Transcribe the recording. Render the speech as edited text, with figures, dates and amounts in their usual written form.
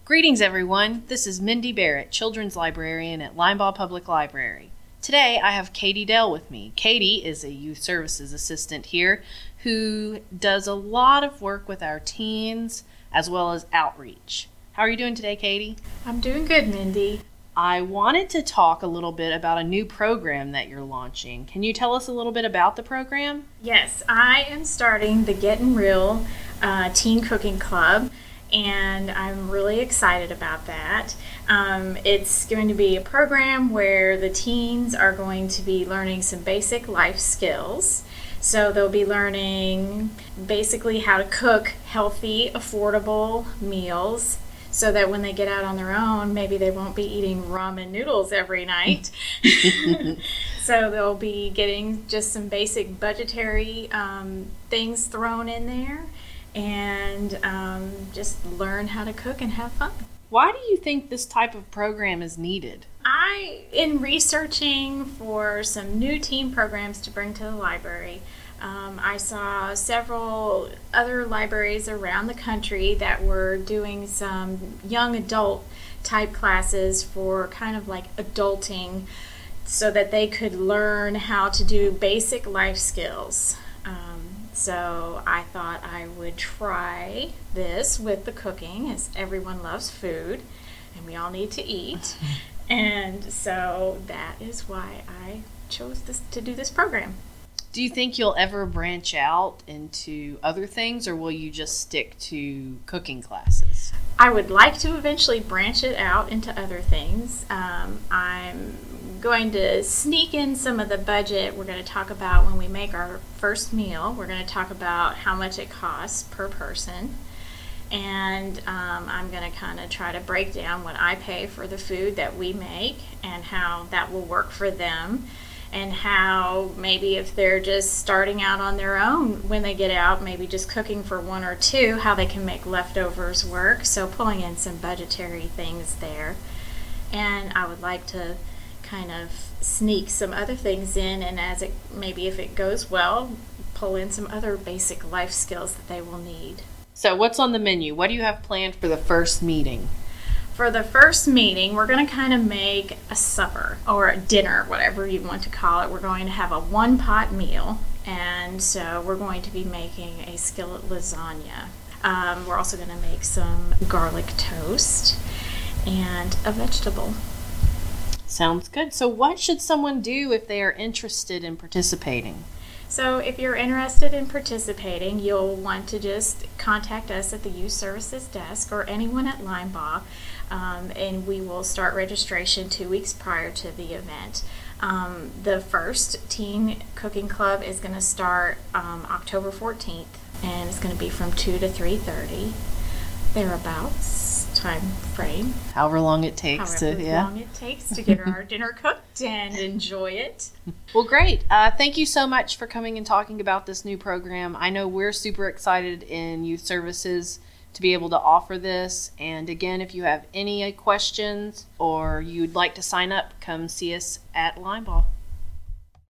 Greetings, everyone. This is Mindy Barrett, Children's Librarian at Linebaugh Public Library. Today, I have Katie Dell with me. Katie is a Youth Services Assistant here who does a lot of work with our teens as well as outreach. How are you doing today, Katie? I'm doing good, Mindy. I wanted to talk a little bit about a new program that you're launching. Can you tell us a little bit about the program? Yes, I am starting the Getting Real Teen Cooking Club, and I'm really excited about that. It's going to be a program where the teens are going to be learning some basic life skills. So they'll be learning basically how to cook healthy, affordable meals so that when they get out on their own, maybe they won't be eating ramen noodles every night. So they'll be getting just some basic budgetary things thrown in there, and just learn how to cook and have fun. Why do you think this type of program is needed? In researching for some new teen programs to bring to the library, I saw several other libraries around the country that were doing some young adult type classes for kind of like adulting so that they could learn how to do basic life skills. So I thought I would try this with the cooking, as everyone loves food and we all need to eat. And so that is why I chose to do this program. Do you think you'll ever branch out into other things, or will you just stick to cooking classes? I would like to eventually branch it out into other things. I'm going to sneak in some of the budget. We're going to talk about when we make our first meal. We're going to talk about how much it costs per person. And I'm going to kind of try to break down what I pay for the food that we make and how that will work for them. And how maybe if they're just starting out on their own when they get out, maybe just cooking for one or two, how they can make leftovers work. So pulling in some budgetary things there. And I would like to kind of sneak some other things in, and maybe if it goes well, pull in some other basic life skills that they will need. So what's on the menu? What do you have planned for the first meeting? For the first meeting, we're going to kind of make a supper or a dinner, whatever you want to call it. We're going to have a one-pot meal, and so we're going to be making a skillet lasagna. We're also going to make some garlic toast and a vegetable. Sounds good. So what should someone do if they are interested in participating? So if you're interested in participating, you'll want to just contact us at the Youth Services Desk or anyone at Linebaugh, and we will start registration 2 weeks prior to the event. The first Teen Cooking Club is going to start October 14th, and it's going to be from 2 to 3:30, thereabouts time frame. However long it takes to get our dinner cooked and enjoy it. Well, great. Thank you so much for coming and talking about this new program. I know we're super excited in Youth Services to be able to offer this. And again, if you have any questions or you'd like to sign up, come see us at Linebaugh.